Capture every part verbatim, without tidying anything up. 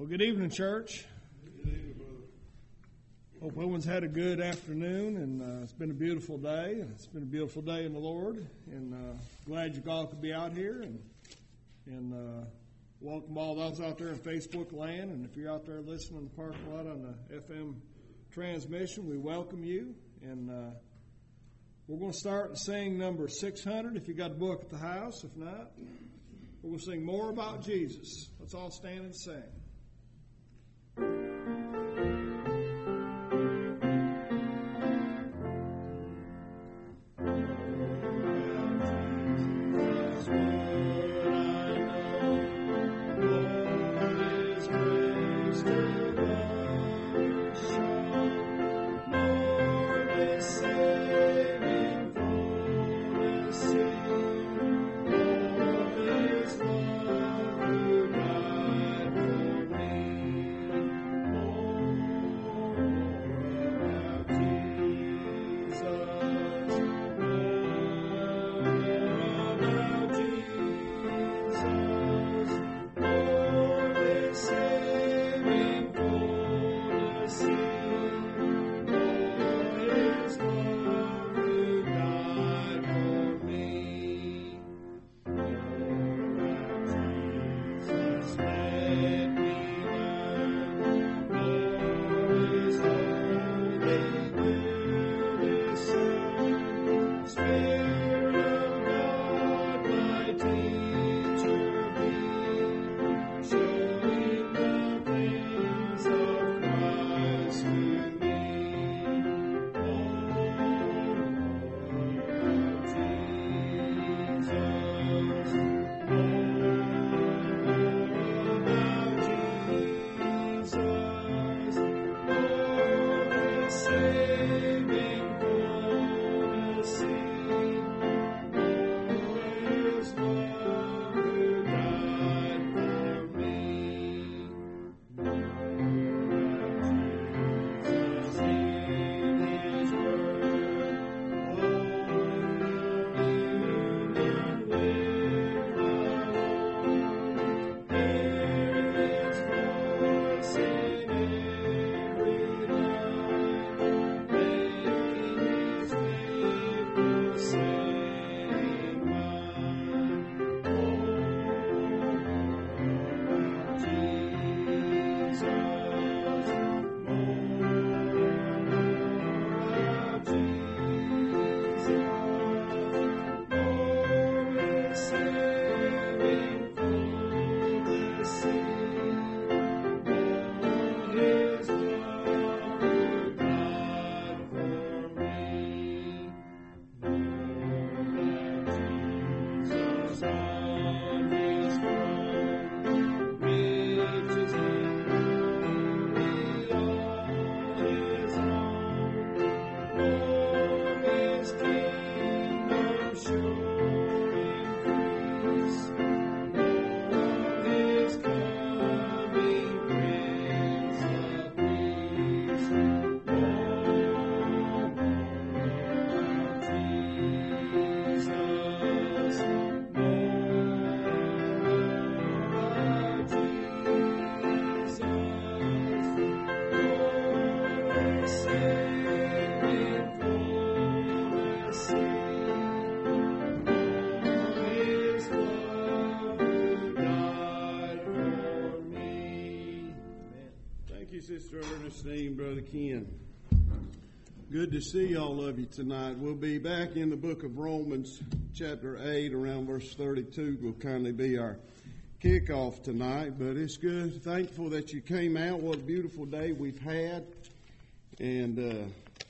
Well, good evening, church. Good evening, brother. Hope everyone's had a good afternoon, and uh, it's been a beautiful day. It's been a beautiful day in the Lord, and uh, glad you all could be out here, and and uh, welcome all those out there in Facebook land, and if you're out there listening in the parking lot on the F M transmission, we welcome you, and uh, we're going to start and sing number six hundred if you got a book at the house. If not, we're going to sing More About Jesus. Let's all stand and sing. Sister Ernestine, Brother Ken. Good to see all of you tonight. We'll be back in the book of Romans, chapter eight, around verse thirty-two. Will kindly be our kickoff tonight, but it's good. Thankful that you came out. What a beautiful day we've had. And uh,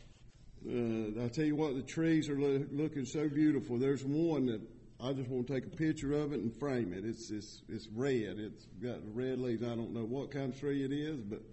uh, I tell you what, the trees are lo- looking so beautiful. There's one that I just want to take a picture of it and frame it. It's it's it's red. It's got red leaves. I don't know what kind of tree it is, but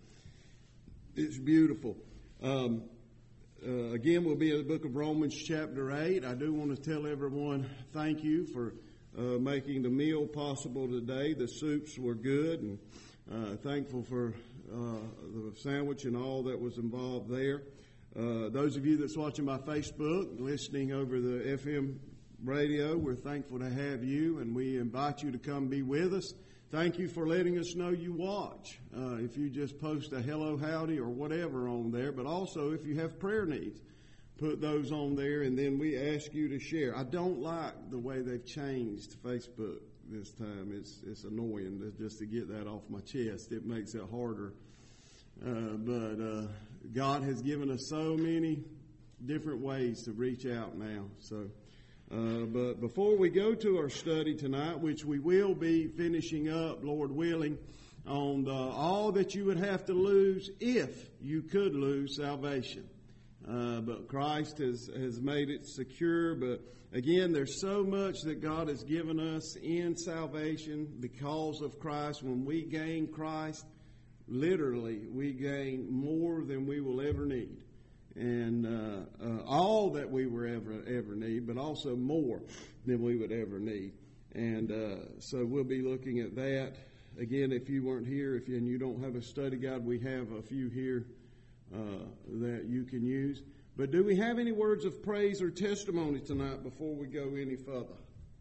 it's beautiful. Um, uh, again, we'll be in the book of Romans chapter eight. I do want to tell everyone thank you for uh, making the meal possible today. The soups were good, and uh, thankful for uh, the sandwich and all that was involved there. Uh, those of you that's watching by Facebook, listening over the F M radio, we're thankful to have you, and we invite you to come be with us Thank you for letting us know you watch. Uh, if you just post a hello, howdy, or whatever on there, but also if you have prayer needs, put those on there, and then we ask you to share. I don't like the way they've changed Facebook this time. It's it's annoying to, just to get that off my chest. It makes it harder. Uh, but uh, God has given us so many different ways to reach out now. So. Uh, but before we go to our study tonight, which we will be finishing up, Lord willing, on the, all that you would have to lose if you could lose salvation. Uh, but Christ has, has made it secure. But again, there's so much that God has given us in salvation because of Christ. When we gain Christ, literally, we gain more than we will ever need. And uh, uh, all that we will ever ever need, but also more than we would ever need. And uh, so we'll be looking at that. Again, if you weren't here, if you, and you don't have a study guide, we have a few here uh, that you can use. But do we have any words of praise or testimony tonight before we go any further?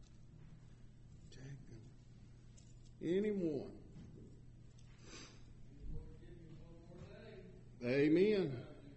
Anyone? Amen.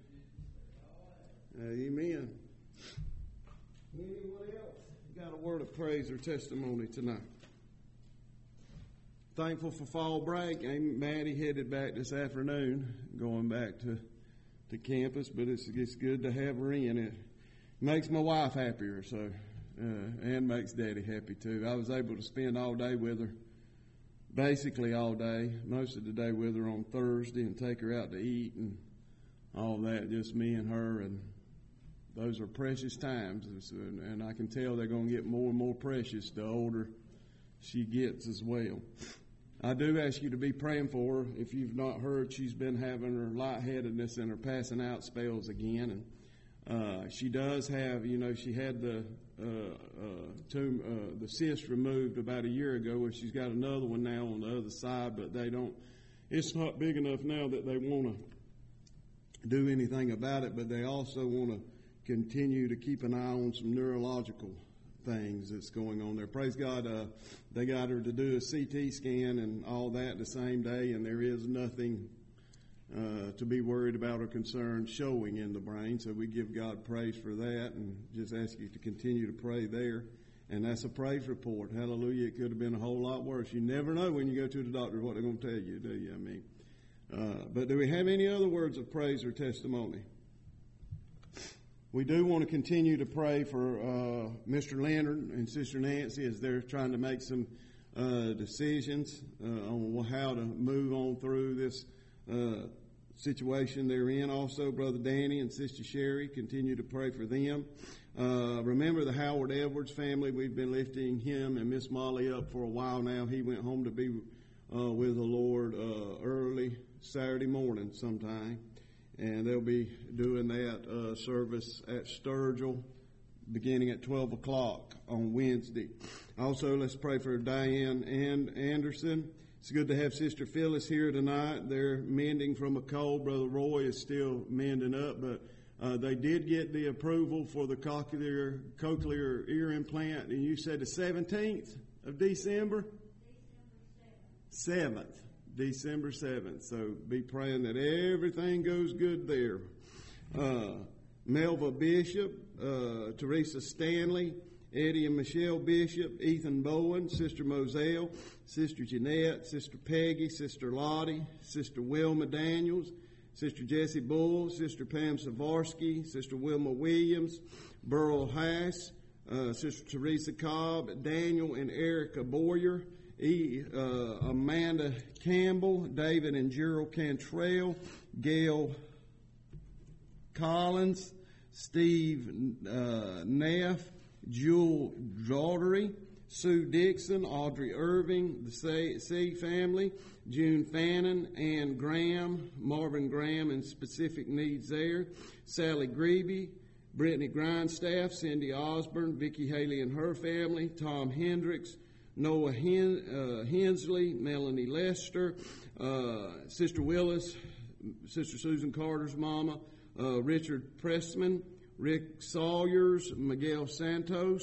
Amen. Anyone else got a word of praise or testimony tonight? Thankful for fall break. Maddie headed back this afternoon, going back to to campus, but it's it's good to have her in. It makes my wife happier, so uh, and makes Daddy happy too. I was able to spend all day with her, basically all day, most of the day with her on Thursday, and take her out to eat and all that. Just me and her, and those are precious times, and I can tell they're going to get more and more precious the older she gets as well. I do ask you to be praying for her. If you've not heard, she's been having her lightheadedness and her passing out spells again. And uh, she does have, you know, she had the uh, uh, tumor, uh, the cyst removed about a year ago, and she's got another one now on the other side, but they don't. It's not big enough now that they want to do anything about it, but they also want to continue to keep an eye on some neurological things that's going on there. Praise God, uh, they got her to do a C T scan and all that the same day, and there is nothing uh, to be worried about or concerned showing in the brain. So we give God praise for that, and just ask you to continue to pray there. And that's a praise report. Hallelujah. It could have been a whole lot worse. You never know when you go to the doctor what they're going to tell you, do you? I mean, uh, but do we have any other words of praise or testimony? We do want to continue to pray for uh, Mister Leonard and Sister Nancy as they're trying to make some uh, decisions uh, on how to move on through this uh, situation they're in. Also, Brother Danny and Sister Sherry, continue to pray for them. Uh, remember the Howard Edwards family. We've been lifting him and Miss Molly up for a while now. He went home to be uh, with the Lord uh, early Saturday morning sometime. And they'll be doing that uh, service at Sturgill beginning at twelve o'clock on Wednesday. Also, let's pray for Diane and Anderson. It's good to have Sister Phyllis here tonight. They're mending from a cold. Brother Roy is still mending up, but uh, they did get the approval for the cochlear, cochlear ear implant. And you said the seventeenth of December? December seventh. December seventh. So be praying that everything goes good there. Uh, Melva Bishop, uh, Teresa Stanley, Eddie and Michelle Bishop, Ethan Bowen, Sister Moselle, Sister Jeanette, Sister Peggy, Sister Lottie, Sister Wilma Daniels, Sister Jessie Bull, Sister Pam Savarsky, Sister Wilma Williams, Burl Hass, uh, Sister Teresa Cobb, Daniel and Erica Boyer, E, uh, Amanda Campbell, David and Gerald Cantrell, Gail Collins, Steve uh, Neff, Jewel Daughtery, Sue Dixon, Audrey Irving, the C family, June Fannin, Ann Graham, Marvin Graham and specific needs there, Sally Greeby, Brittany Grindstaff, Cindy Osborne, Vicki Haley and her family, Tom Hendricks, Noah Hen, uh, Hensley, Melanie Lester, uh, Sister Willis, Sister Susan Carter's mama, uh, Richard Pressman, Rick Sawyers, Miguel Santos,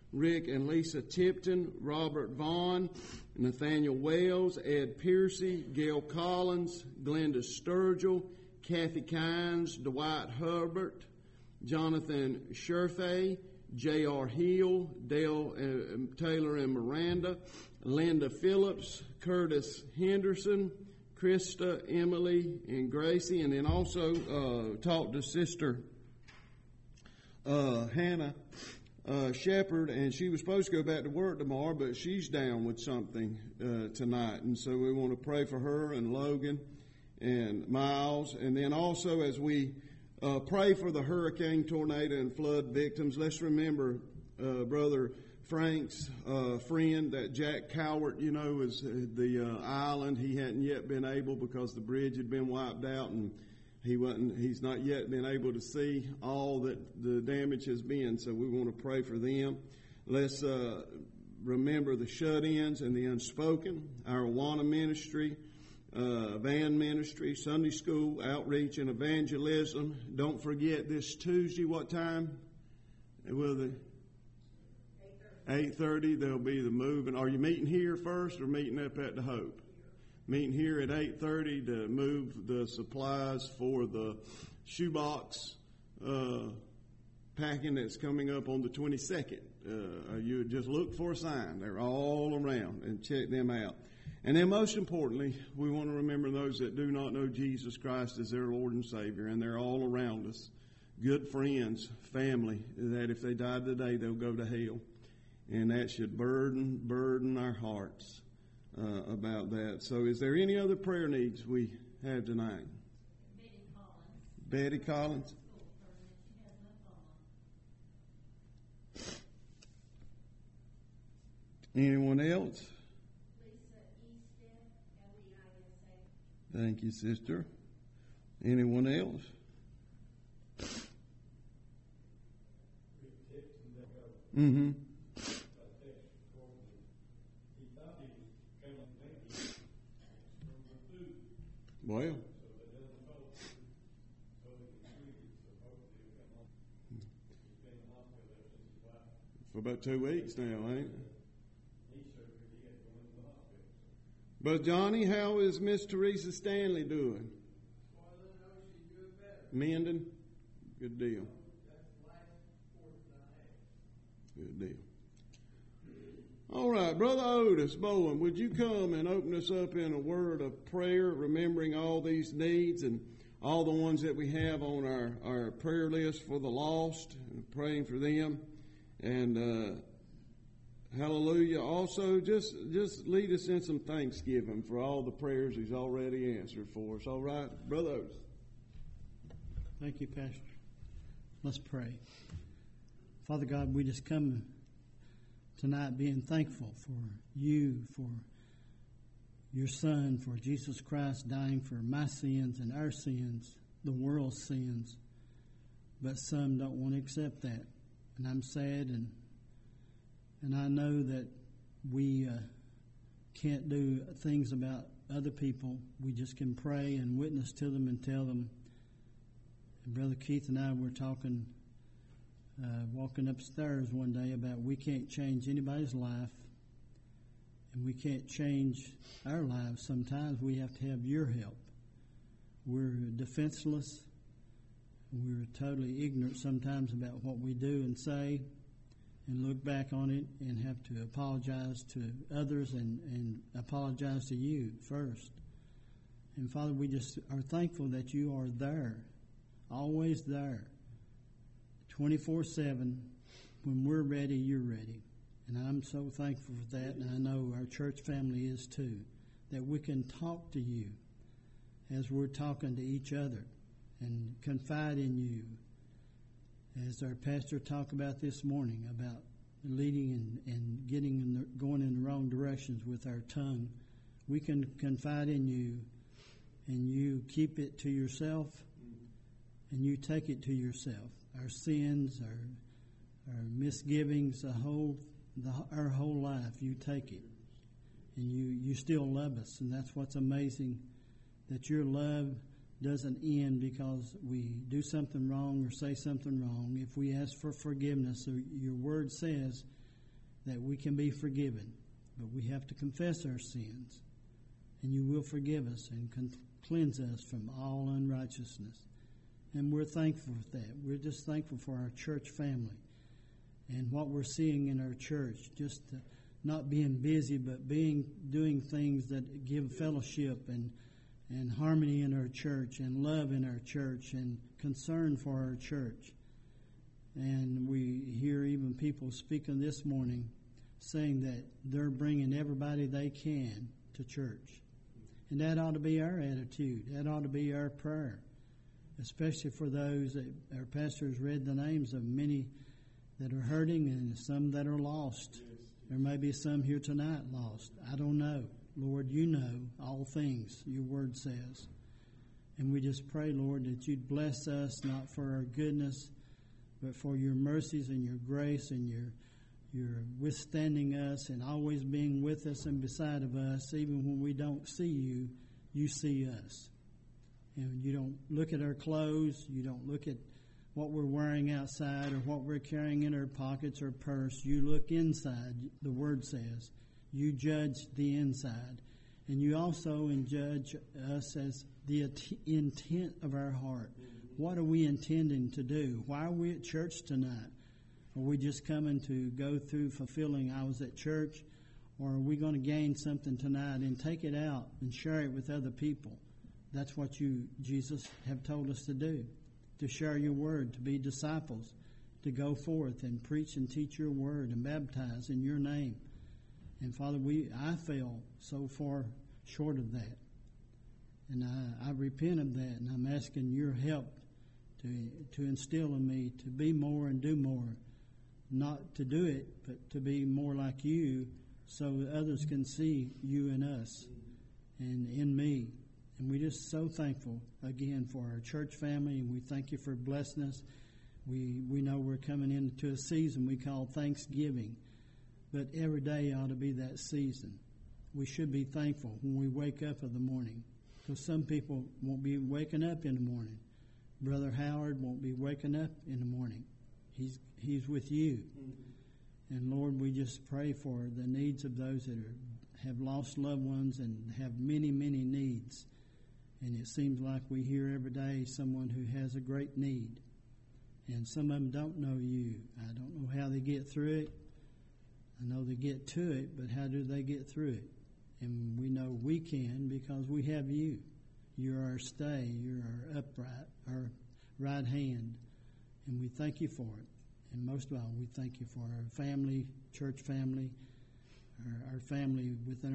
Rick and Lisa Tipton, Robert Vaughn, Nathaniel Wells, Ed Piercy, Gail Collins, Glenda Sturgill, Kathy Kynes, Dwight Hubbard, Jonathan Sherfay, J R. Hill, Dale uh, Taylor and Miranda, Linda Phillips, Curtis Henderson, Krista, Emily, and Gracie, and then also uh, talked to Sister uh, Hannah uh, Shepherd, and she was supposed to go back to work tomorrow, but she's down with something uh, tonight, and so we want to pray for her and Logan and Miles, and then also as we uh, pray for the hurricane, tornado, and flood victims, let's remember uh, Brother Frank's uh, friend, that Jack Cowart, you know, is uh, the uh, island. He hadn't yet been able because the bridge had been wiped out, and he wasn't. He's not yet been able to see all that the damage has been. So we want to pray for them. Let's uh, remember the shut-ins and the unspoken. Our Awana ministry, uh, van ministry, Sunday school, outreach, and evangelism. Don't forget this Tuesday. What time? Will the eight thirty, there'll be the moving. Are you meeting here first or meeting up at the Hope? Meeting here at eight thirty to move the supplies for the shoebox uh, packing that's coming up on the twenty-second. Uh, you just look for a sign. They're all around, and check them out. And then most importantly, we want to remember those that do not know Jesus Christ as their Lord and Savior, and they're all around us. Good friends, family, that if they died today, they'll go to hell. And that should burden, burden our hearts uh, about that. So is there any other prayer needs we have tonight? Betty Collins. Betty Collins. Anyone else? Lisa Easted, L E I S A. Thank you, sister. Anyone else? Mm-hmm. Well, for about two weeks now, ain't it? But Johnny, how is Miss Teresa Stanley doing? Mending? Good deal. Good deal. All right, Brother Otis Bowen, would you come and open us up in a word of prayer, remembering all these needs and all the ones that we have on our, our prayer list for the lost, and praying for them. And uh, hallelujah. Also, just, just lead us in some thanksgiving for all the prayers he's already answered for us. All right, Brother Otis. Thank you, Pastor. Let's pray. Father God, we just come tonight being thankful for you, for your Son, for Jesus Christ dying for my sins and our sins, the world's sins. But some don't want to accept that. And I'm sad, and and I know that we uh, can't do things about other people. We just can pray and witness to them and tell them. And Brother Keith and I were talking Uh, walking upstairs one day about we can't change anybody's life, and we can't change our lives. Sometimes we have to have your help. We're defenseless. We're totally ignorant sometimes about what we do and say, and look back on it and have to apologize to others and, and apologize to you first. And Father, we just are thankful that you are there, always there. twenty-four seven, when we're ready, you're ready. And I'm so thankful for that, and I know our church family is too, that we can talk to you as we're talking to each other and confide in you. As our pastor talked about this morning, about leading and, and getting in the, going in the wrong directions with our tongue, we can confide in you, and you keep it to yourself, and you take it to yourself. Our sins, our our misgivings, the whole the, our whole life, you take it, and you, you still love us, and that's what's amazing, that your love doesn't end because we do something wrong or say something wrong. If we ask for forgiveness, your word says that we can be forgiven. But we have to confess our sins, and you will forgive us and con- cleanse us from all unrighteousness. And we're thankful for that. We're just thankful for our church family and what we're seeing in our church, just uh, not being busy, but being doing things that give fellowship and and harmony in our church and love in our church and concern for our church. And we hear even people speaking this morning saying that they're bringing everybody they can to church. And that ought to be our attitude. That ought to be our prayer, especially for those that our pastors read the names of many that are hurting and some that are lost. There may be some here tonight lost. I don't know. Lord, you know all things, your word says. And we just pray, Lord, that you'd bless us, not for our goodness, but for your mercies and your grace and your your withstanding us and always being with us and beside of us. Even when we don't see you, you see us. And you don't look at our clothes, you don't look at what we're wearing outside or what we're carrying in our pockets or purse. You look inside, the word says. You judge the inside. And you also judge us as the intent of our heart. What are we intending to do? Why are we at church tonight? Are we just coming to go through fulfilling I was at church? Or are we going to gain something tonight and take it out and share it with other people? That's what you, Jesus, have told us to do. To share your word, to be disciples, to go forth and preach and teach your word and baptize in your name. And Father, we I fell so far short of that. And I, I repent of that, and I'm asking your help to to instill in me to be more and do more. Not to do it, but to be more like you so others can see you in us and in me. And we're just so thankful, again, for our church family, and we thank you for blessing us. We, we know we're coming into a season we call Thanksgiving. But every day ought to be that season. We should be thankful when we wake up in the morning. Because some people won't be waking up in the morning. Brother Howard won't be waking up in the morning. He's he's with you. Mm-hmm. And Lord, we just pray for the needs of those that are, have lost loved ones and have many, many needs. And it seems like we hear every day someone who has a great need. And some of them don't know you. I don't know how they get through it. I know they get to it, but how do they get through it? And we know we can because we have you. You're our stay. You're our upright, our right hand. And we thank you for it. And most of all, we thank you for our family, church family, our, our family within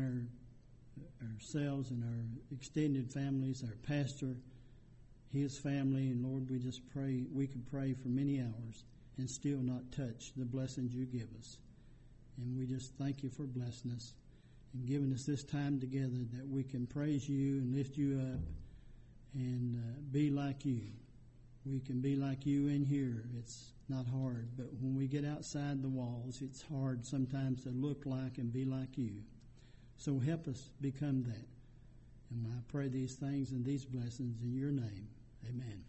our ourselves and our extended families, our pastor, his family. And Lord, we just pray, we could pray for many hours and still not touch the blessings you give us. And we just thank you for blessing us and giving us this time together that we can praise you and lift you up and uh, be like you. We can be like you in here. It's not hard. But when we get outside the walls, it's hard sometimes to look like and be like you. So help us become that. And I pray these things and these blessings in your name. Amen.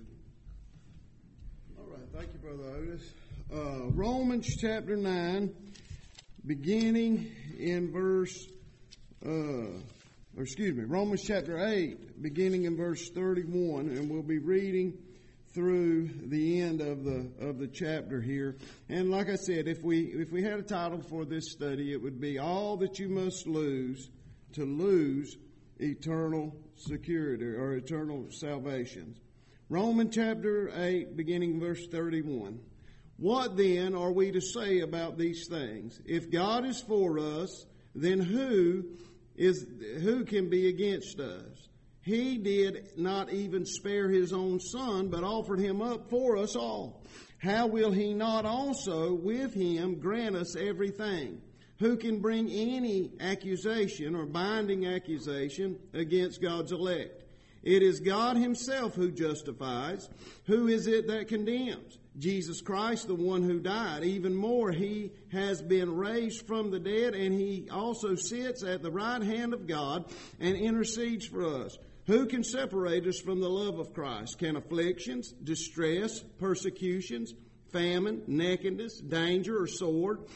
All right. Thank you, Brother Otis. Uh, Romans chapter nine. Beginning in verse, uh, or excuse me, Romans chapter eight, beginning in verse thirty-one, and we'll be reading through the end of the of the chapter here. And like I said, if we if we had a title for this study, it would be "All That You Must Lose to Lose Eternal Security or Eternal Salvation." Romans chapter eight, beginning verse thirty-one. What then are we to say about these things? If God is for us, then who is who can be against us? He did not even spare his own son, but offered him up for us all. How will he not also with him grant us everything? Who can bring any accusation or binding accusation against God's elect? It is God himself who justifies. Who is it that condemns? Jesus Christ, the one who died. Even more, he has been raised from the dead, and he also sits at the right hand of God and intercedes for us. Who can separate us from the love of Christ? Can afflictions, distress, persecutions, famine, nakedness, danger, or sword?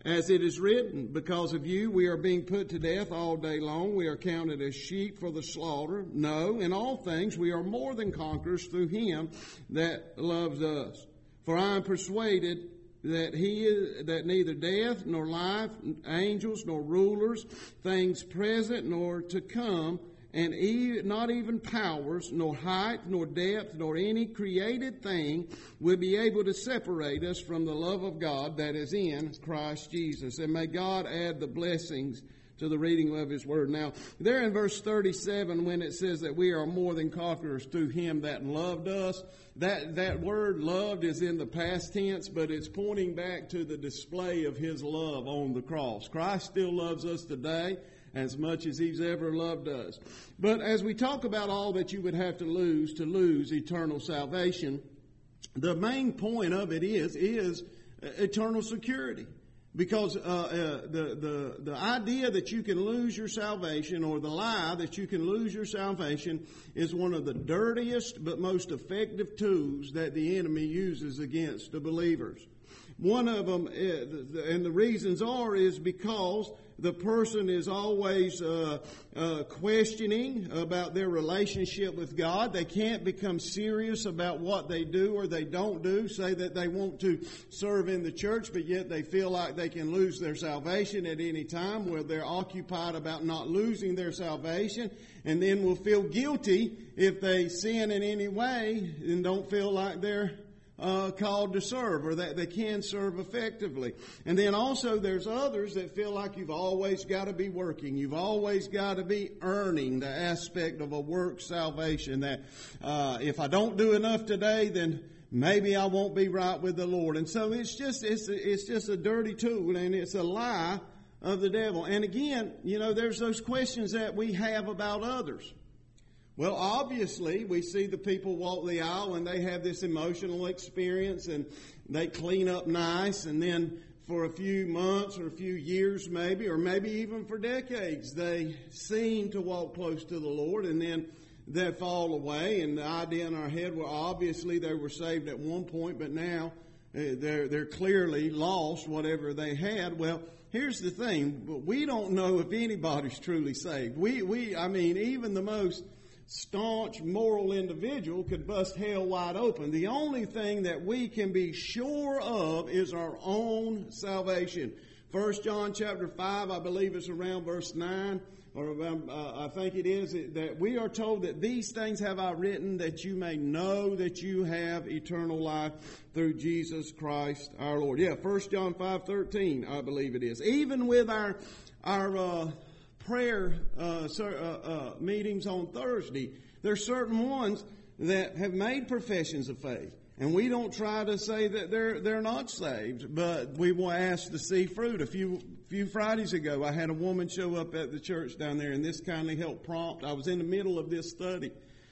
As it is written, because of you we are being put to death all day long. We are counted as sheep for the slaughter. No, in all things we are more than conquerors through him that loves us. For I am persuaded that he is, that neither death nor life, angels nor rulers, things present nor to come, and even, not even powers, nor height, nor depth, nor any created thing will be able to separate us from the love of God that is in Christ Jesus. And may God add the blessings to the reading of his word. Now, there in verse thirty-seven, when it says that we are more than conquerors through him that loved us, that, that word loved is in the past tense, but it's pointing back to the display of his love on the cross. Christ still loves us today as much as he's ever loved us. But as we talk about all that you would have to lose to lose eternal salvation, the main point of it is, is eternal security. Because uh, uh, the, the, the idea that you can lose your salvation, or the lie that you can lose your salvation, is one of the dirtiest but most effective tools that the enemy uses against the believers. One of them, and the reasons are, is because the person is always uh, uh, questioning about their relationship with God. They can't become serious about what they do or they don't do. Say that they want to serve in the church, but yet they feel like they can lose their salvation at any time, where they're occupied about not losing their salvation, and then will feel guilty if they sin in any way and don't feel like they're Uh, called to serve, or that they can serve effectively. And then also there's others that feel like you've always got to be working. You've always got to be earning the aspect of a work salvation, that uh, if I don't do enough today, then maybe I won't be right with the Lord. And so it's just, it's, it's just a dirty tool, and it's a lie of the devil. And again, you know, there's those questions that we have about others. Well, obviously, we see the people walk the aisle and they have this emotional experience and they clean up nice, and then for a few months or a few years maybe, or maybe even for decades, they seem to walk close to the Lord, and then they fall away. And the idea in our head, well, obviously they were saved at one point, but now they're, they're clearly lost whatever they had. Well, here's the thing. We don't know if anybody's truly saved. We, we, I mean, even the most staunch moral individual could bust hell wide open. The only thing that we can be sure of is our own salvation. First John chapter five, I believe it's around verse nine, or uh, I think it is, that we are told that these things have I written that you may know that you have eternal life through Jesus Christ our Lord. Yeah, First John five thirteen, I believe it is. Even with our our uh prayer uh, uh, uh, meetings on Thursday, there's certain ones that have made professions of faith, and we don't try to say that they're they're not saved, but we will ask to see fruit. A few few Fridays ago, I had a woman show up at the church down there, and this kindly helped prompt. I was in the middle of this study,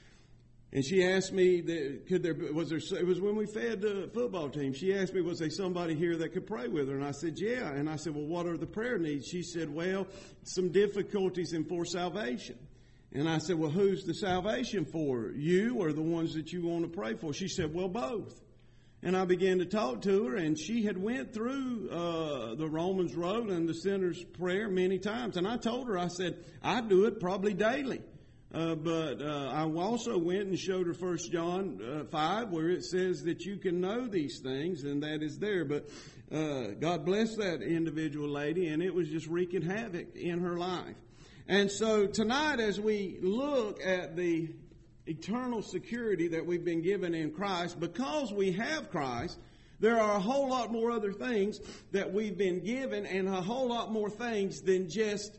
and she asked me, that, could there was there? It was when we fed the football team. She asked me, was there somebody here that could pray with her? And I said, yeah. And I said, well, what are the prayer needs? She said, well, some difficulties in for salvation. And I said, well, who's the salvation for? You or the ones that you want to pray for? She said, well, both. And I began to talk to her, and she had went through uh, the Romans Road and the sinner's prayer many times. And I told her, I said, I do it probably daily. Uh, but uh, I also went and showed her First John uh, five, where it says that you can know these things, and that is there. But uh, God bless that individual lady, and it was just wreaking havoc in her life. And so tonight, as we look at the eternal security that we've been given in Christ, because we have Christ, there are a whole lot more other things that we've been given, and a whole lot more things than just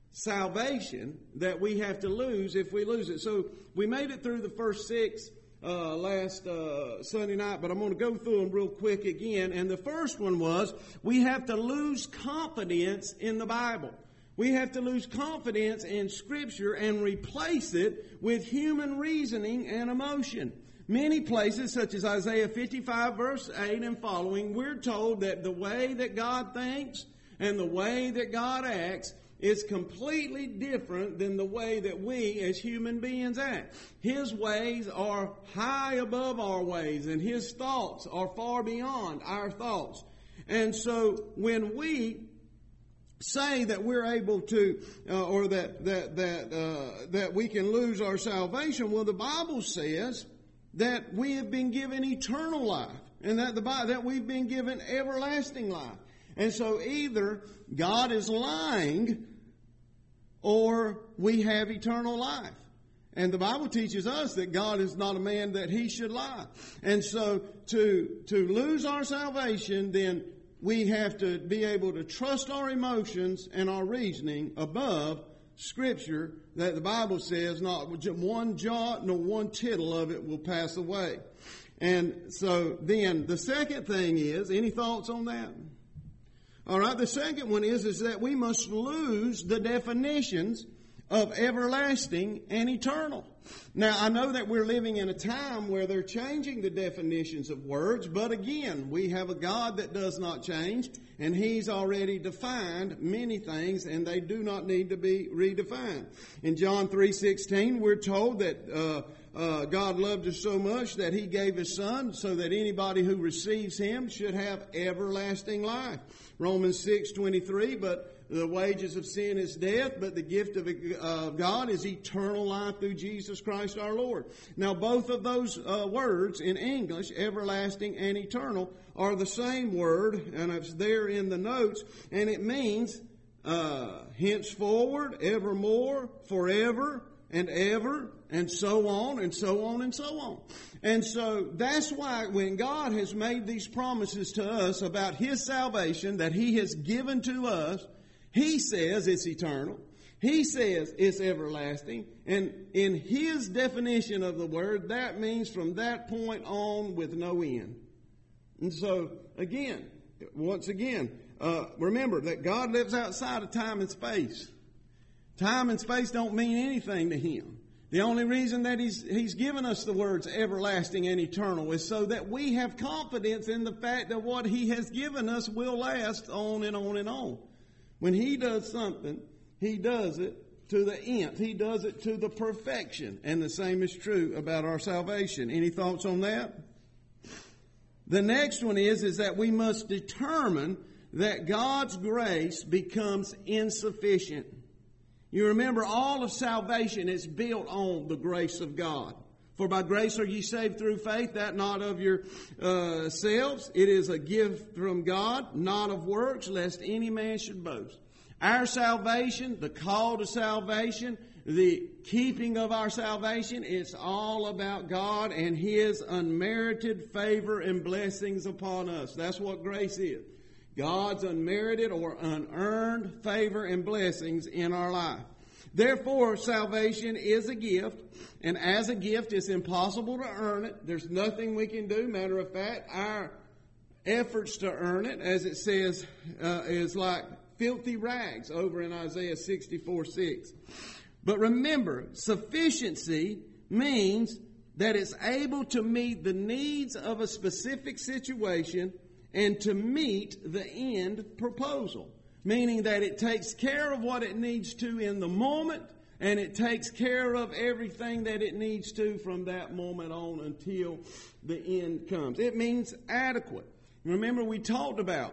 salvation that we have to lose if we lose it. So we made it through the first six uh, last uh, Sunday night, but I'm going to go through them real quick again. And the first one was, we have to lose confidence in the Bible. We have to lose confidence in Scripture and replace it with human reasoning and emotion. Many places, such as Isaiah fifty-five verse eight and following, we're told that the way that God thinks and the way that God acts is completely different than the way that we as human beings act. His ways are high above our ways, and His thoughts are far beyond our thoughts. And so when we say that we're able to, uh, or that that that uh, that we can lose our salvation, well, the Bible says that we have been given eternal life, and that the that we've been given everlasting life. And so either God is lying, or we have eternal life. And the Bible teaches us that God is not a man that he should lie. And so to to lose our salvation, then we have to be able to trust our emotions and our reasoning above Scripture, that the Bible says not one jot nor one tittle of it will pass away. And so then the second thing is, any thoughts on that? All right, the second one is, is that we must lose the definitions of everlasting and eternal. Now, I know that we're living in a time where they're changing the definitions of words, but again, we have a God that does not change, and He's already defined many things, and they do not need to be redefined. In John three sixteen, we're told that uh, uh, God loved us so much that He gave His Son so that anybody who receives Him should have everlasting life. Romans six twenty-three, but the wages of sin is death, but the gift of uh, God is eternal life through Jesus Christ our Lord. Now, both of those uh, words in English, everlasting and eternal, are the same word, and it's there in the notes, and it means uh, henceforward, evermore, forever, and ever, and so on, and so on, and so on. And so that's why when God has made these promises to us about His salvation that He has given to us, He says it's eternal. He says it's everlasting. And in His definition of the word, that means from that point on with no end. And so, again, once again, uh, remember that God lives outside of time and space. Time and space don't mean anything to Him. The only reason that He's, He's given us the words everlasting and eternal is so that we have confidence in the fact that what He has given us will last on and on and on. When He does something, He does it to the nth. He does it to the perfection. And the same is true about our salvation. Any thoughts on that? The next one is, is that we must determine that God's grace becomes insufficient. You remember, all of salvation is built on the grace of God. For by grace are ye saved through faith, that not of yourselves. Uh, it is a gift from God, not of works, lest any man should boast. Our salvation, the call to salvation, the keeping of our salvation, it's all about God and His unmerited favor and blessings upon us. That's what grace is. God's unmerited or unearned favor and blessings in our life. Therefore, salvation is a gift, and as a gift, it's impossible to earn it. There's nothing we can do. Matter of fact, our efforts to earn it, as it says, uh, is like filthy rags over in Isaiah sixty-four six. But remember, sufficiency means that it's able to meet the needs of a specific situation and to meet the end proposal. Meaning that it takes care of what it needs to in the moment, and it takes care of everything that it needs to from that moment on until the end comes. It means adequate. Remember, we talked about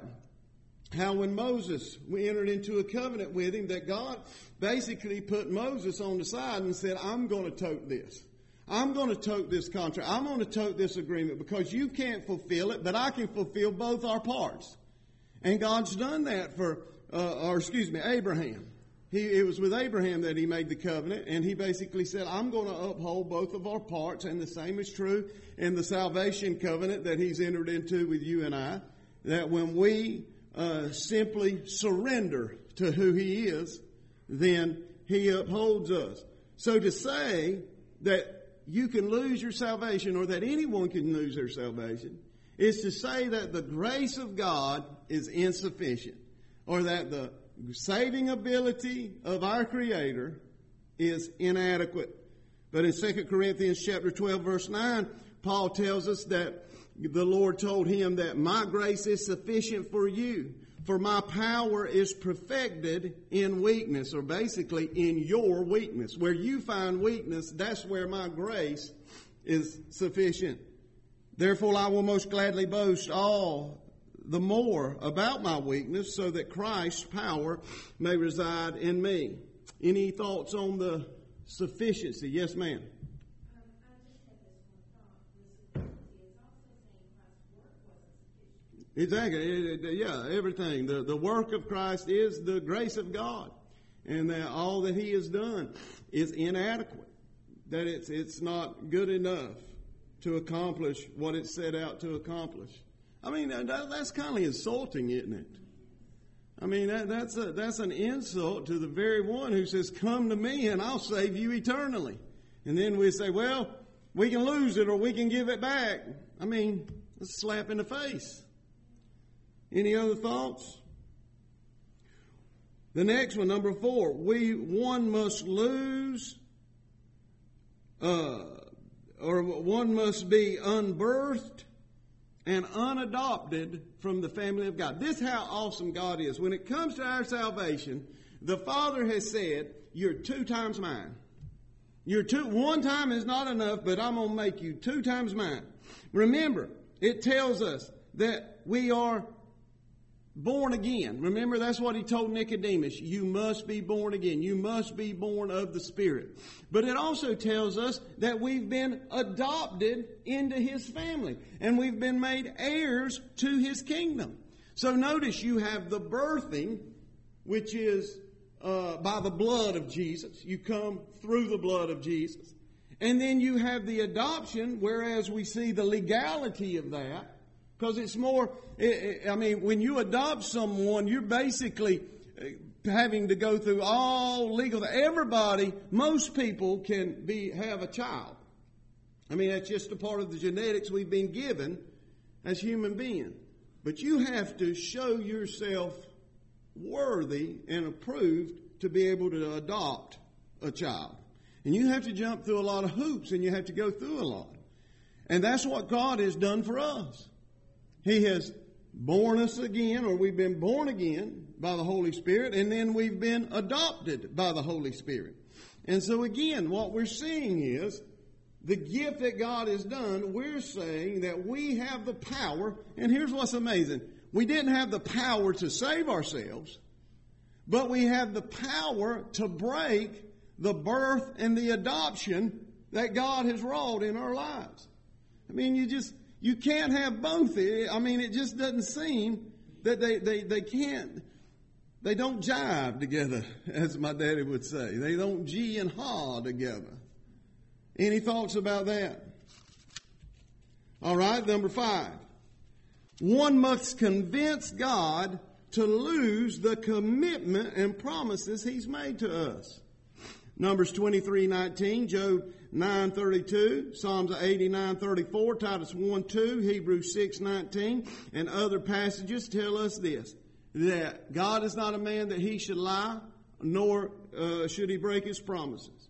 how when Moses, we entered into a covenant with him, that God basically put Moses on the side and said, I'm going to tote this. I'm going to tote this contract. I'm going to tote this agreement because you can't fulfill it, but I can fulfill both our parts. And God's done that for, uh, or excuse me, Abraham. He, it was with Abraham that He made the covenant, and He basically said, I'm going to uphold both of our parts, and the same is true in the salvation covenant that He's entered into with you and I, that when we uh, simply surrender to who He is, then He upholds us. So to say that you can lose your salvation, or that anyone can lose their salvation, is to say that the grace of God is insufficient, or that the saving ability of our Creator is inadequate. But in Second Corinthians chapter twelve, verse nine, Paul tells us that the Lord told him that my grace is sufficient for you, for my power is perfected in weakness, or basically in your weakness. Where you find weakness, that's where my grace is sufficient. Therefore I will most gladly boast all the more about my weakness so that Christ's power may reside in me. Any thoughts on the sufficiency? Yes, ma'am. Um, I just had this one thought. The sufficiency is also saying Christ's work wasn't sufficient. Exactly. It- it- Yeah, everything. The, the work of Christ is the grace of God. And that all that He has done is inadequate. That it's, it's not good enough to accomplish what it set out to accomplish. I mean, that, that's kind of insulting, isn't it? I mean, that, that's a, that's an insult to the very one who says, come to me and I'll save you eternally. And then we say, well, we can lose it or we can give it back. I mean, it's a slap in the face. Any other thoughts? The next one, number four, we one must lose, uh, or one must be unbirthed and unadopted from the family of God. This is how awesome God is. When it comes to our salvation, the Father has said, you're two times mine. You're two, one time is not enough, but I'm going to make you two times mine. Remember, it tells us that we are born again. Remember, that's what He told Nicodemus. You must be born again. You must be born of the Spirit. But it also tells us that we've been adopted into His family. And we've been made heirs to His kingdom. So notice you have the birthing, which is uh, by the blood of Jesus. You come through the blood of Jesus. And then you have the adoption, whereas we see the legality of that. Because it's more, I mean, when you adopt someone, you're basically having to go through all legal. Everybody, most people can be have a child. I mean, that's just a part of the genetics we've been given as human beings. But you have to show yourself worthy and approved to be able to adopt a child. And you have to jump through a lot of hoops and you have to go through a lot. And that's what God has done for us. He has born us again, or we've been born again by the Holy Spirit, and then we've been adopted by the Holy Spirit. And so again, what we're seeing is the gift that God has done. We're saying that we have the power, and here's what's amazing. We didn't have the power to save ourselves, but we have the power to break the birth and the adoption that God has wrought in our lives. I mean, you just... You can't have both. I mean, it just doesn't seem that they, they, they can't, they don't jive together, as my daddy would say. They don't G and ha together. Any thoughts about that? All right, number five. One must convince God to lose the commitment and promises He's made to us. Numbers twenty-three nineteen, Job nine thirty-two, Psalms eighty-nine thirty-four, Titus one two, Hebrews six nineteen, and other passages tell us this, that God is not a man that He should lie, nor uh, should He break His promises.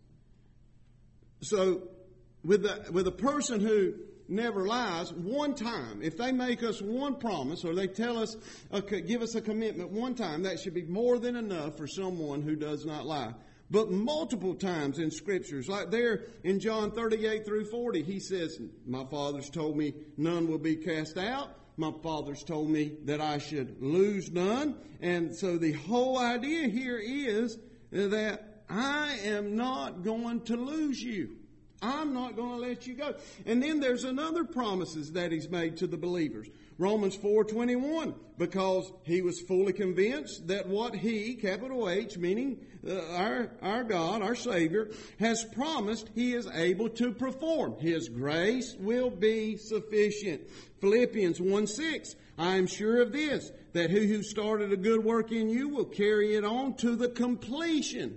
So, with the, with a person who never lies, one time, if they make us one promise, or they tell us, uh, give us a commitment one time, that should be more than enough for someone who does not lie. But multiple times in Scriptures, like there in John thirty-eight through forty, He says, my Father's told me none will be cast out. My Father's told me that I should lose none. And so the whole idea here is that I am not going to lose you. I'm not going to let you go. And then there's another promises that He's made to the believers. Romans four twenty-one, because He was fully convinced that what He, capital H, meaning uh, our, our God, our Savior, has promised He is able to perform. His grace will be sufficient. Philippians one six, I am sure of this, that He who started a good work in you will carry it on to the completion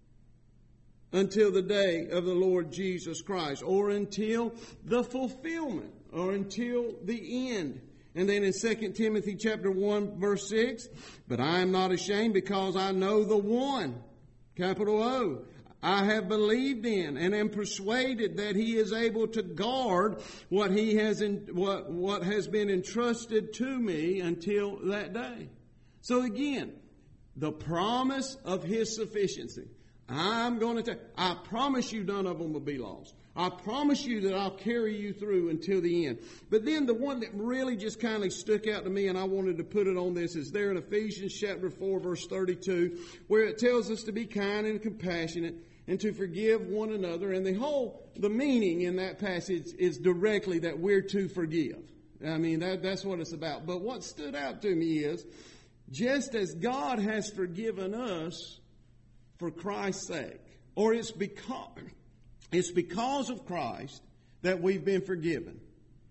until the day of the Lord Jesus Christ, or until the fulfillment, or until the end. And then in Second Timothy chapter one, verse six, but I am not ashamed because I know the one, capital O, I have believed in and am persuaded that He is able to guard what He has in, what, what has been entrusted to me until that day. So again, the promise of His sufficiency. I'm going to tell, I promise you none of them will be lost. I promise you that I'll carry you through until the end. But then the one that really just kind of stuck out to me, and I wanted to put it on this, is there in Ephesians chapter four, verse thirty-two, where it tells us to be kind and compassionate and to forgive one another. And the whole, the meaning in that passage is directly that we're to forgive. I mean, that, that's what it's about. But what stood out to me is, just as God has forgiven us for Christ's sake, or it's because... It's because of Christ that we've been forgiven.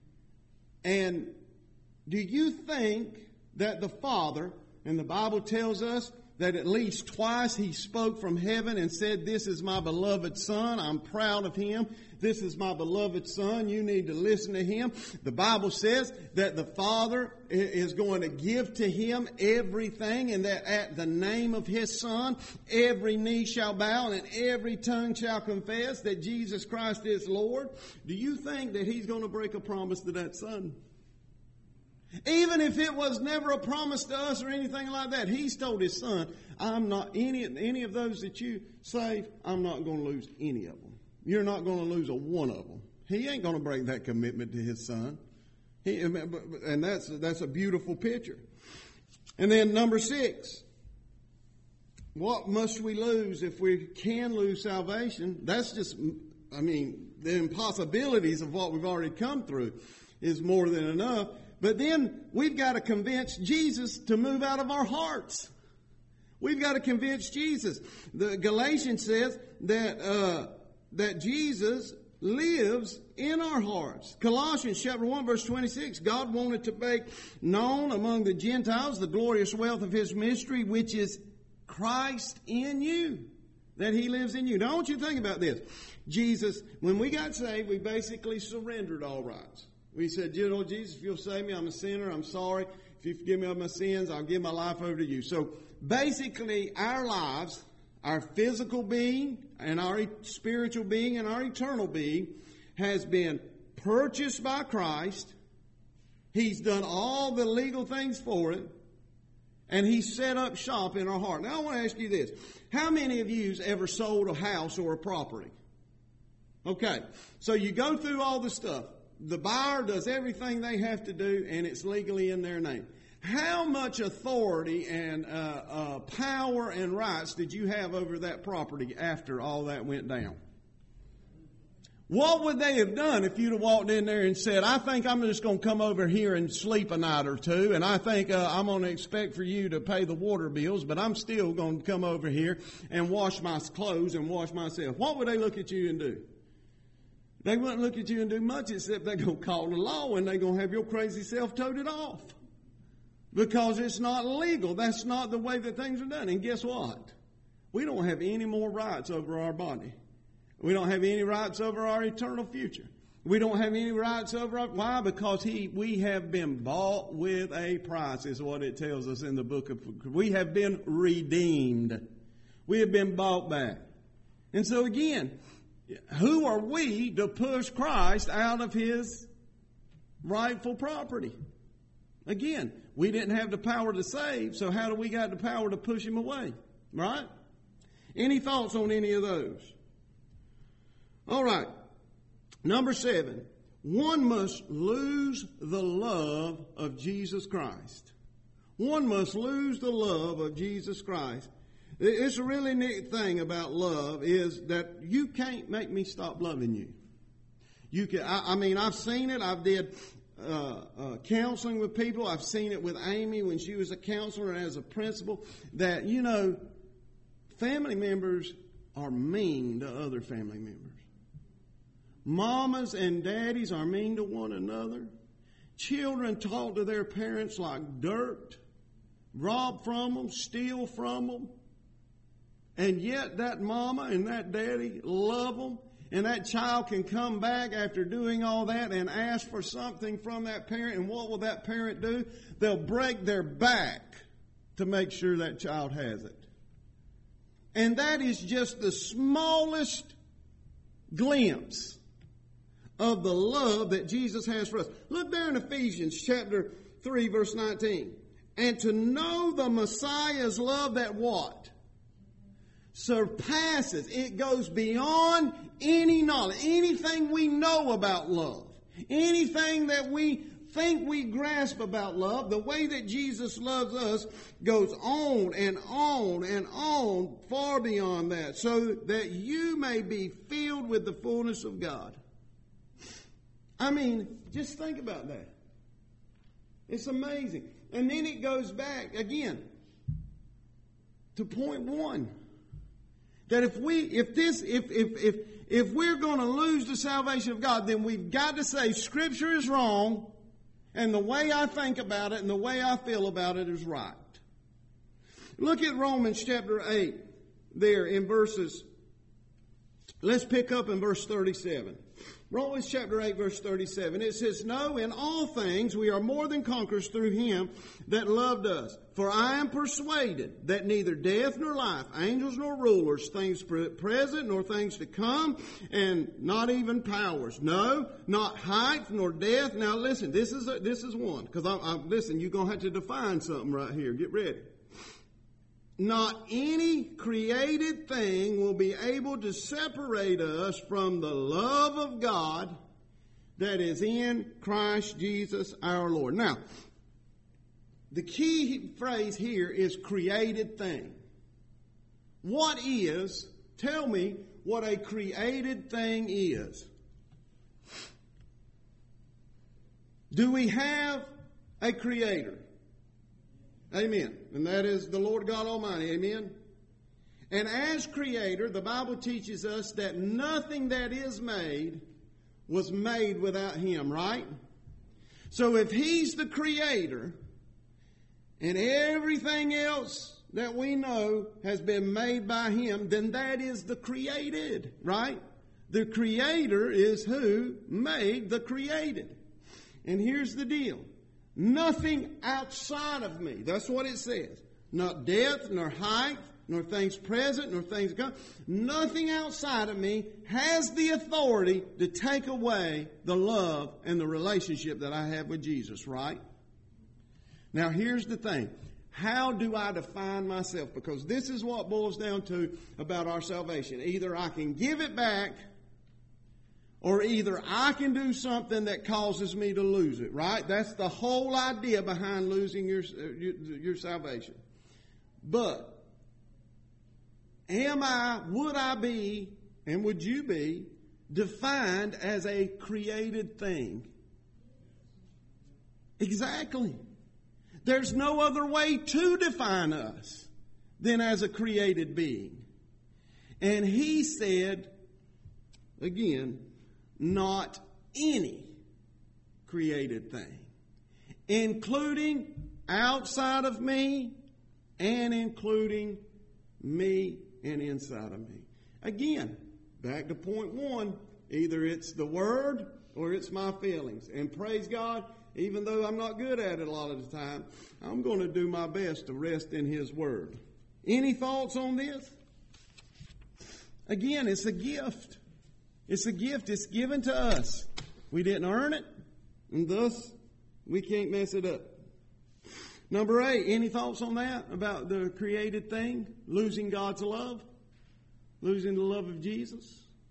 And do you think that the Father, and the Bible tells us that at least twice He spoke from heaven and said, "This is my beloved Son. I'm proud of Him. This is my beloved Son. You need to listen to Him." The Bible says that the Father is going to give to Him everything, and that at the name of His Son, every knee shall bow and every tongue shall confess that Jesus Christ is Lord. Do you think that He's going to break a promise to that Son? Even if it was never a promise to us or anything like that, He's told His Son, I'm not, any, any of those that you save, I'm not going to lose any of them. You're not going to lose a one of them. He ain't going to break that commitment to His Son. He, and that's, that's a beautiful picture. And then number six, what must we lose if we can lose salvation? That's just, I mean, the impossibilities of what we've already come through is more than enough. But then we've got to convince Jesus to move out of our hearts. We've got to convince Jesus. The Galatians says that uh, that Jesus lives in our hearts. Colossians chapter one verse twenty-six, God wanted to make known among the Gentiles the glorious wealth of His mystery, which is Christ in you, that He lives in you. Now I want you to think about this. Jesus, when we got saved, we basically surrendered all rights. We said, you know, Jesus, if you'll save me, I'm a sinner, I'm sorry. If you forgive me of my sins, I'll give my life over to you. So basically our lives, our physical being and our spiritual being and our eternal being has been purchased by Christ. He's done all the legal things for it. And He's set up shop in our heart. Now I want to ask you this. How many of you ever sold a house or a property? Okay. So you go through all the stuff. The buyer does everything they have to do, and it's legally in their name. How much authority and uh, uh, power and rights did you have over that property after all that went down? What would they have done if you'd have walked in there and said, I think I'm just going to come over here and sleep a night or two, and I think uh, I'm going to expect for you to pay the water bills, but I'm still going to come over here and wash my clothes and wash myself. What would they look at you and do? They wouldn't look at you and do much except they're going to call the law and they're going to have your crazy self toted off. Because it's not legal. That's not the way that things are done. And guess what? We don't have any more rights over our body. We don't have any rights over our eternal future. We don't have any rights over our... Why? Because he, we have been bought with a price, is what it tells us in the book of... We have been redeemed. We have been bought back. And so again... Who are we to push Christ out of His rightful property? Again, we didn't have the power to save, so how do we got the power to push Him away? Right? Any thoughts on any of those? All right. Number seven. One must lose the love of Jesus Christ. One must lose the love of Jesus Christ. It's a really neat thing about love is that you can't make me stop loving you. You can. I, I mean, I've seen it. I've did uh, uh, counseling with people. I've seen it with Amy when she was a counselor and as a principal. That you know, family members are mean to other family members. Mamas and daddies are mean to one another. Children talk to their parents like dirt, rob from them, steal from them. And yet that mama and that daddy love them. And that child can come back after doing all that and ask for something from that parent. And what will that parent do? They'll break their back to make sure that child has it. And that is just the smallest glimpse of the love that Jesus has for us. Look there in Ephesians chapter three, verse nineteen. And to know the Messiah's love that what? surpasses, it goes beyond any knowledge, anything we know about love, anything that we think we grasp about love. The way that Jesus loves us goes on and on and on, far beyond that, so that you may be filled with the fullness of God. I mean, just think about that. It's amazing. And then it goes back again to point one. That if we, if this, if, if, if, if we're going to lose the salvation of God, then we've got to say Scripture is wrong, and the way I think about it and the way I feel about it is right. Look at Romans chapter eight there in verses, let's pick up in verse thirty-seven. Romans chapter eight verse thirty-seven. It says, "No, in all things we are more than conquerors through Him that loved us. For I am persuaded that neither death nor life, angels nor rulers, things present nor things to come, and not even powers. No, not height nor depth." Now listen, this is a, this is one. Because I, I, listen, you're going to have to define something right here. Get ready. "Not any created thing will be able to separate us from the love of God that is in Christ Jesus our Lord." Now, the key phrase here is created thing. What is, tell me what a created thing is. Do we have a creator? Amen. And that is the Lord God Almighty. Amen. And as creator, the Bible teaches us that nothing that is made was made without Him, right? So if He's the creator, and everything else that we know has been made by Him, then that is the created, right? The creator is who made the created. And here's the deal. Nothing outside of me. That's what it says. Not depth, nor height, nor things present, nor things to come. Nothing outside of me has the authority to take away the love and the relationship that I have with Jesus, right? Now here's the thing. How do I define myself? Because this is what boils down to about our salvation. Either I can give it back, or either I can do something that causes me to lose it, right? That's the whole idea behind losing your, your, your salvation. But, am I, would I be, and would you be, defined as a created thing? Exactly. There's no other way to define us than as a created being. And He said, again, not any created thing, including outside of me and including me and inside of me. Again, back to point one, either it's the Word or it's my feelings. And praise God, even though I'm not good at it a lot of the time, I'm going to do my best to rest in His Word. Any thoughts on this? Again, it's a gift. It's a gift. It's given to us. We didn't earn it, and thus we can't mess it up. Number eight, any thoughts on that about the created thing? Losing God's love? Losing the love of Jesus?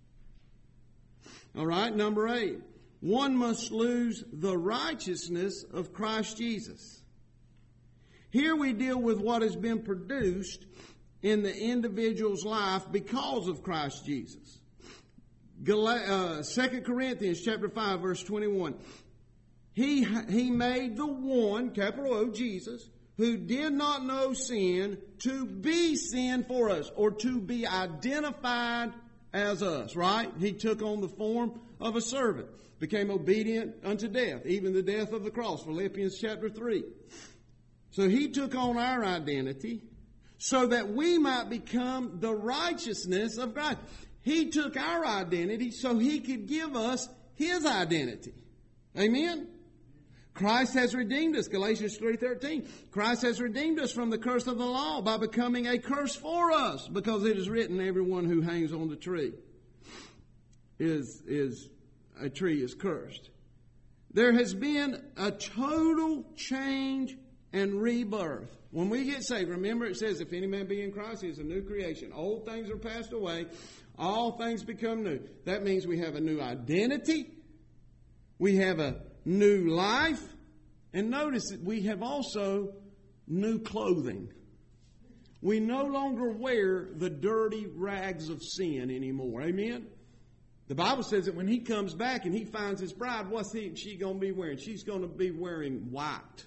All right, number eight. One must lose the righteousness of Christ Jesus. Here we deal with what has been produced in the individual's life because of Christ Jesus. Uh, Second Corinthians chapter five, verse twenty-one. He, he made the one, capital O, Jesus, who did not know sin, to be sin for us, or to be identified as us, right? He took on the form of a servant, became obedient unto death, even the death of the cross, Philippians chapter three. So He took on our identity so that we might become the righteousness of God. He took our identity so He could give us His identity. Amen? Christ has redeemed us, Galatians three thirteen. Christ has redeemed us from the curse of the law by becoming a curse for us, because it is written, everyone who hangs on the tree is, is a tree is cursed. There has been a total change and rebirth. When we get saved, remember it says, if any man be in Christ, he is a new creation. Old things are passed away. All things become new. That means we have a new identity. We have a new life. And notice that we have also new clothing. We no longer wear the dirty rags of sin anymore. Amen? The Bible says that when he comes back and he finds his bride, what's he, she going to be wearing? She's going to be wearing white.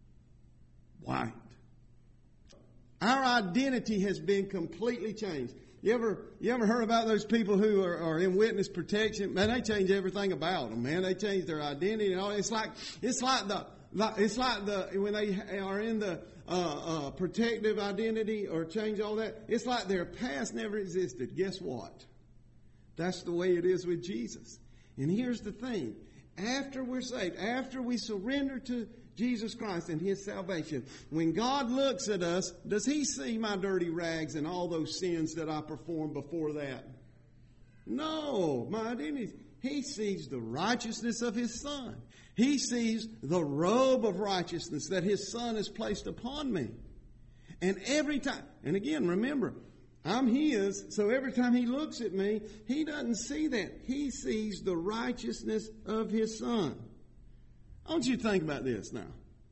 White. Our identity has been completely changed. You ever, you ever heard about those people who are, are in witness protection? Man, they change everything about them. Man, they change their identity and all. It's like, it's like the, it's like the when they are in the uh, uh, protective identity or change all that. It's like their past never existed. Guess what? That's the way it is with Jesus. And here's the thing: after we're saved, after we surrender to Jesus Christ and His salvation, when God looks at us, does He see my dirty rags and all those sins that I performed before that? No, my identity. He sees the righteousness of His Son. He sees the robe of righteousness that His Son has placed upon me. And every time, and again, remember, I'm His, so every time He looks at me, He doesn't see that. He sees the righteousness of His Son. I want you to think about this now.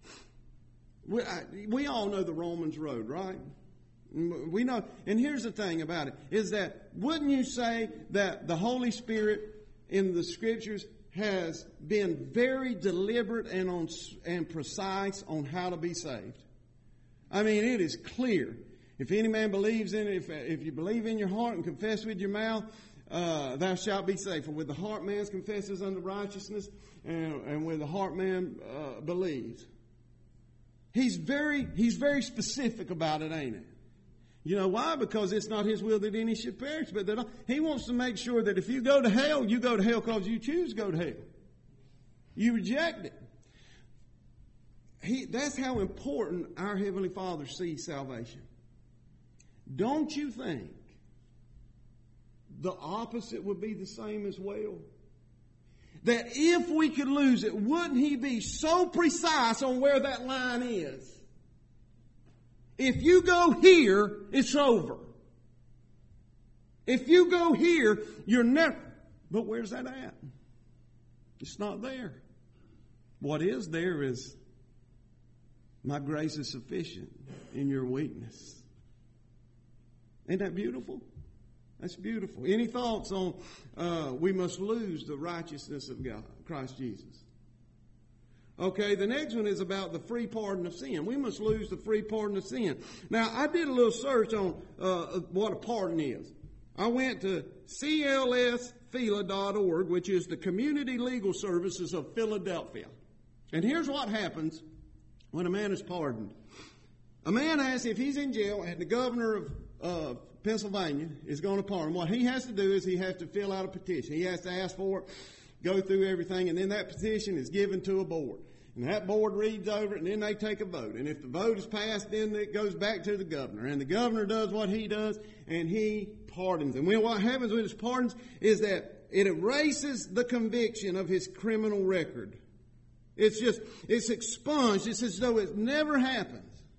We, I, we all know the Romans road, right? We know, and here's the thing about it, is that wouldn't you say that the Holy Spirit in the Scriptures has been very deliberate and on and precise on how to be saved? I mean, it is clear. If any man believes in it, if, if you believe in your heart and confess with your mouth, uh, thou shalt be saved. For with the heart man confesses unto righteousness, and, and with the heart man uh, believes. He's very, he's very specific about it, ain't it? You know why? Because it's not His will that any should perish, but that He wants to make sure that if you go to hell, you go to hell because you choose to go to hell. You reject it. He, that's how important our Heavenly Father sees salvation. Don't you think the opposite would be the same as well? That if we could lose it, wouldn't He be so precise on where that line is? If you go here, it's over. If you go here, you're never... But where's that at? It's not there. What is there is, my grace is sufficient in your weakness. Ain't that beautiful? That's beautiful. Any thoughts on uh, we must lose the righteousness of God, Christ Jesus? Okay, the next one is about the free pardon of sin. We must lose the free pardon of sin. Now, I did a little search on uh, what a pardon is. I went to C L S F I L A dot org, which is the Community Legal Services of Philadelphia. And here's what happens when a man is pardoned. A man has, if he's in jail and the governor of uh, Pennsylvania is going to pardon him, what he has to do is he has to fill out a petition. He has to ask for it, go through everything, and then that petition is given to a board. And that board reads over it, and then they take a vote. And if the vote is passed, then it goes back to the governor. And the governor does what he does, and he pardons. And when what happens with his pardons is that it erases the conviction of his criminal record. It's just, it's expunged. It's as though it never happened.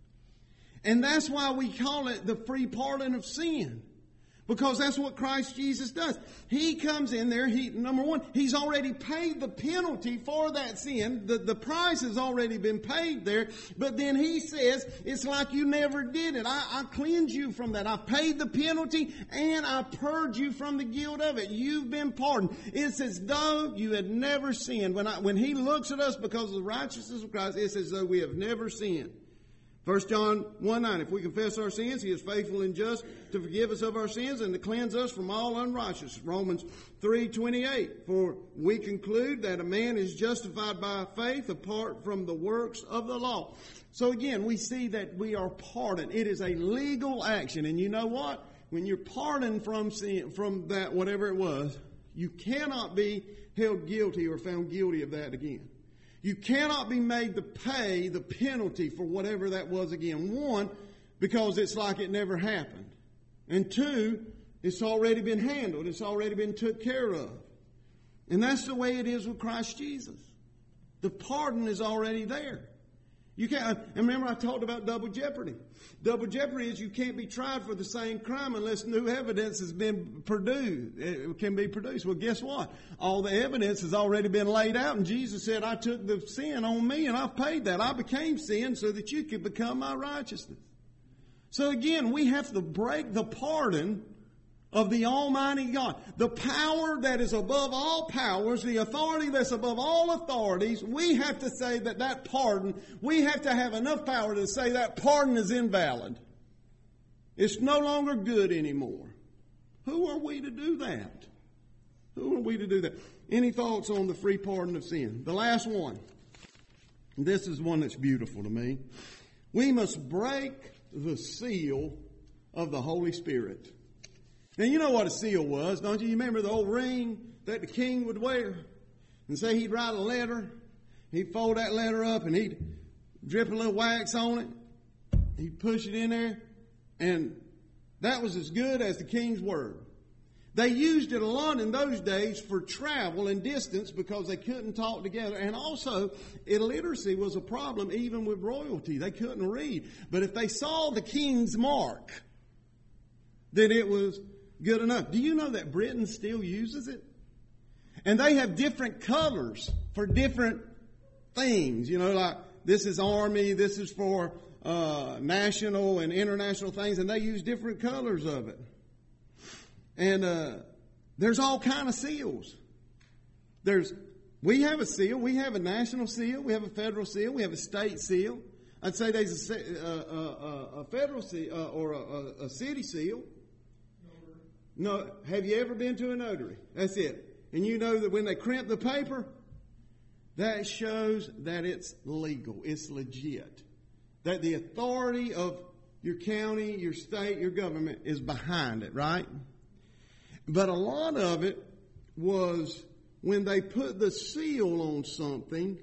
And that's why we call it the free pardon of sin. Because that's what Christ Jesus does. He comes in there, he, number one, He's already paid the penalty for that sin. The, the price has already been paid there. But then He says, it's like you never did it. I, I cleanse you from that. I paid the penalty and I purge you from the guilt of it. You've been pardoned. It's as though you had never sinned. When, I, when He looks at us because of the righteousness of Christ, it's as though we have never sinned. First John one nine, if we confess our sins, He is faithful and just to forgive us of our sins and to cleanse us from all unrighteousness. Romans three twenty-eight, for we conclude that a man is justified by faith apart from the works of the law. So again, we see that we are pardoned. It is a legal action. And you know what? When you're pardoned from sin, from that, whatever it was, you cannot be held guilty or found guilty of that again. You cannot be made to pay the penalty for whatever that was again. One, because it's like it never happened. And two, it's already been handled. It's already been took care of. And that's the way it is with Christ Jesus. The pardon is already there. You can't, and remember I talked about double jeopardy. Double jeopardy is you can't be tried for the same crime unless new evidence has been produced, it can be produced. Well, guess what? All the evidence has already been laid out, and Jesus said, I took the sin on me and I've paid that. I became sin so that you could become my righteousness. So again, we have to break the pardon of the Almighty God. The power that is above all powers, the authority that's above all authorities, we have to say that that pardon, we have to have enough power to say that pardon is invalid. It's no longer good anymore. Who are we to do that? Who are we to do that? Any thoughts on the free pardon of sin? The last one. This is one that's beautiful to me. We must break the seal of the Holy Spirit. Now, you know what a seal was, don't you? You remember the old ring that the king would wear? And say he'd write a letter. He'd fold that letter up and he'd drip a little wax on it. He'd push it in there. And that was as good as the king's word. They used it a lot in those days for travel and distance because they couldn't talk together. And also, illiteracy was a problem even with royalty. They couldn't read. But if they saw the king's mark, then it was good enough. Do you know that Britain still uses it? And they have different colors for different things. You know, like this is army, this is for uh, national and international things, and they use different colors of it. And uh, there's all kind of seals. There's we have a seal. We have a national seal. We have a federal seal. We have a state seal. I'd say there's a, a, a, a federal seal uh, or a, a city seal. No, have you ever been to a notary? That's it. And you know that when they crimp the paper, that shows that it's legal. It's legit. That the authority of your county, your state, your government is behind it, right? But a lot of it was when they put the seal on something,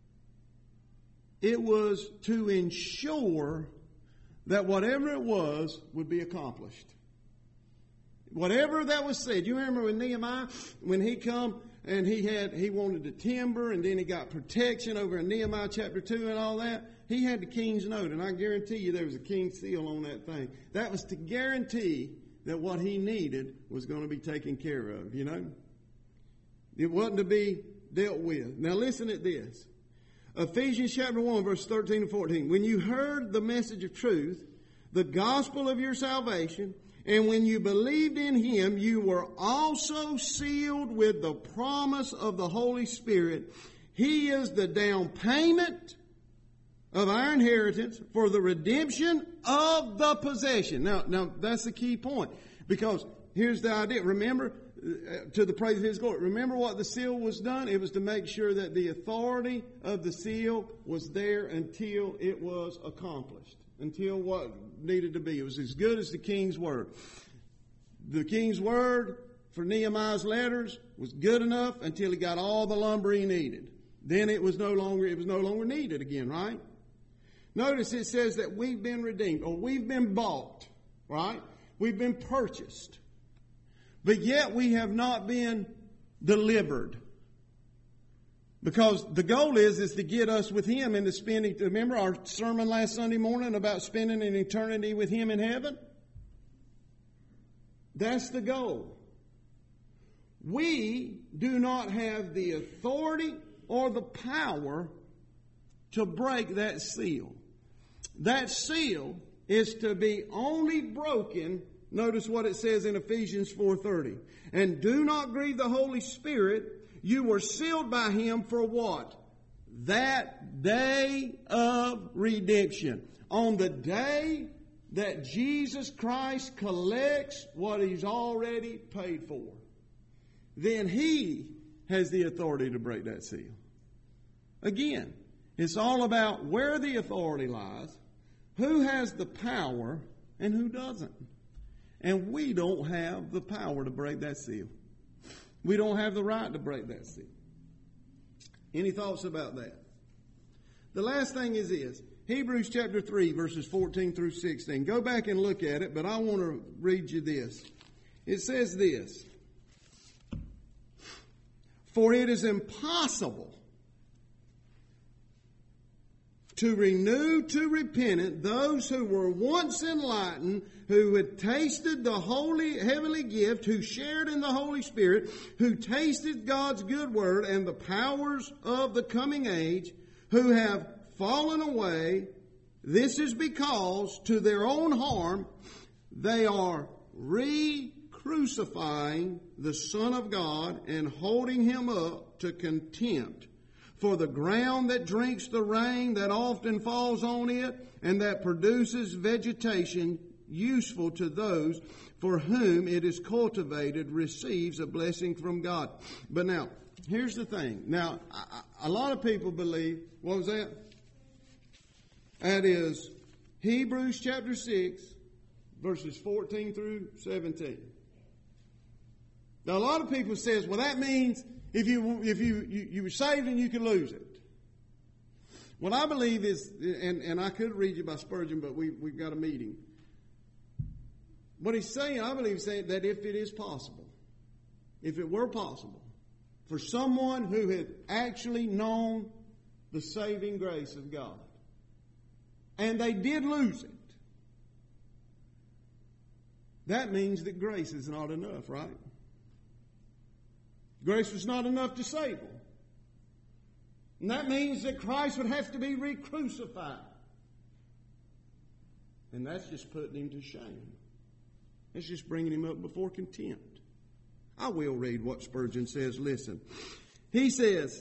it was to ensure that whatever it was would be accomplished. Whatever that was said. You remember when Nehemiah, when he come and he had, he wanted the timber and then he got protection over in Nehemiah chapter two and all that. He had the king's note, and I guarantee you there was a king's seal on that thing. That was to guarantee that what he needed was going to be taken care of, you know. It wasn't to be dealt with. Now listen at this. Ephesians chapter one, verse thirteen and fourteen. When you heard the message of truth, the gospel of your salvation, and when you believed in him, you were also sealed with the promise of the Holy Spirit. He is the down payment of our inheritance for the redemption of the possession. Now, now that's the key point. Because here's the idea. Remember, uh, to the praise of his glory. Remember what the seal was done? It was to make sure that the authority of the seal was there until it was accomplished. Until what needed to be. It was as good as the king's word. The king's word for Nehemiah's letters was good enough until he got all the lumber he needed. Then it was no longer, it was no longer needed again, right? Notice it says that we've been redeemed or we've been bought, right? We've been purchased. But yet we have not been delivered. Because the goal is, is to get us with him into spending, remember our sermon last Sunday morning about spending an eternity with him in heaven? That's the goal. We do not have the authority or the power to break that seal. That seal is to be only broken, notice what it says in Ephesians four thirty. And do not grieve the Holy Spirit. You were sealed by him for what? That day of redemption. On the day that Jesus Christ collects what he's already paid for, then he has the authority to break that seal. Again, it's all about where the authority lies, who has the power, and who doesn't. And we don't have the power to break that seal. We don't have the right to break that seal. Any thoughts about that? The last thing is this. Hebrews chapter three, verses fourteen through sixteen. Go back and look at it, but I want to read you this. It says this. For it is impossible to renew to repentance those who were once enlightened, who had tasted the holy heavenly gift, who shared in the Holy Spirit, who tasted God's good word and the powers of the coming age, who have fallen away. This is because to their own harm they are re-crucifying the Son of God and holding him up to contempt. For the ground that drinks the rain that often falls on it and that produces vegetation useful to those for whom it is cultivated receives a blessing from God. But now, here's the thing. Now, a lot of people believe, what was that? That is Hebrews chapter six, verses fourteen through seventeen. Now, a lot of people says, well, that means if you if you, you, you were saved and you could lose it. What I believe is, and, and I could read you by Spurgeon, but we, we've got a meeting. What he's saying, I believe, is saying that if it is possible, if it were possible, for someone who had actually known the saving grace of God, and they did lose it, that means that grace is not enough, right? Grace was not enough to save them. And that means that Christ would have to be re-crucified. And that's just putting him to shame. It's just bringing him up before contempt. I will read what Spurgeon says. Listen. He says,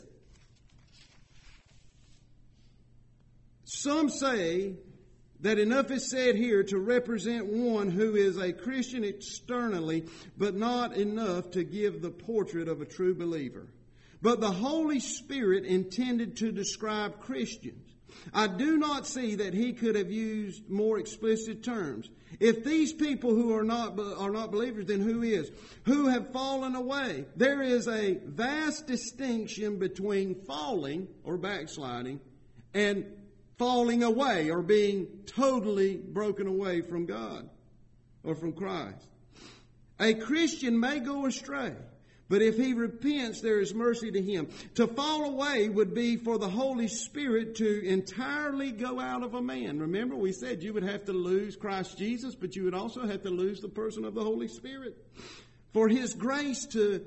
some say that enough is said here to represent one who is a Christian externally, but not enough to give the portrait of a true believer. But the Holy Spirit intended to describe Christians. I do not see that he could have used more explicit terms. If these people who are not are not believers, then who is? Who have fallen away? There is a vast distinction between falling or backsliding and falling away or being totally broken away from God or from Christ. A Christian may go astray, but if he repents, there is mercy to him. To fall away would be for the Holy Spirit to entirely go out of a man. Remember, we said you would have to lose Christ Jesus, but you would also have to lose the person of the Holy Spirit. For his grace to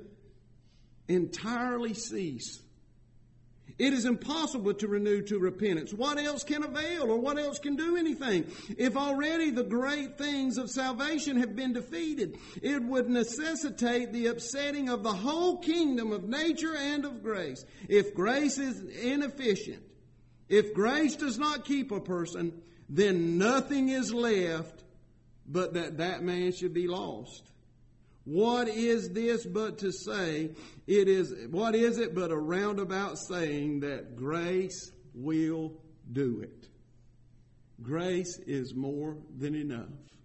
entirely cease. It is impossible to renew to repentance. What else can avail, or what else can do anything? If already the great things of salvation have been defeated, it would necessitate the upsetting of the whole kingdom of nature and of grace. If grace is inefficient, if grace does not keep a person, then nothing is left but that that man should be lost. What is this but to say, it is, what is it but a roundabout saying that grace will do it? Grace is more than enough.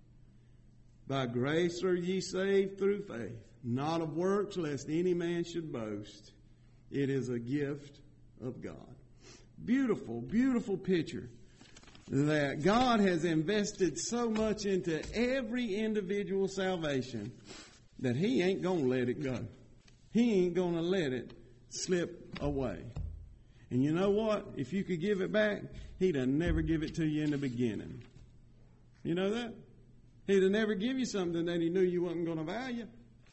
By grace are ye saved through faith, not of works, lest any man should boast. It is a gift of God. Beautiful, beautiful picture that God has invested so much into every individual salvation that he ain't going to let it go. He ain't going to let it slip away. And you know what? If you could give it back, he'd have never give it to you in the beginning. You know that? He'd have never give you something that he knew you wasn't going to value.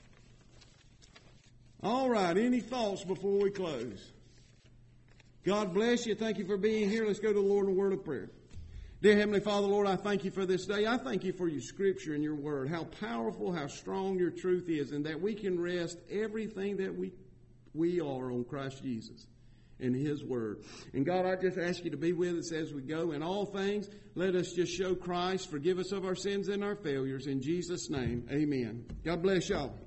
All right, any thoughts before we close? God bless you. Thank you for being here. Let's go to the Lord in a word of prayer. Dear Heavenly Father, Lord, I thank you for this day. I thank you for your scripture and your word, how powerful, how strong your truth is, and that we can rest everything that we we are on Christ Jesus and his word. And God, I just ask you to be with us as we go. In all things, let us just show Christ. Forgive us of our sins and our failures. In Jesus' name, amen. God bless y'all.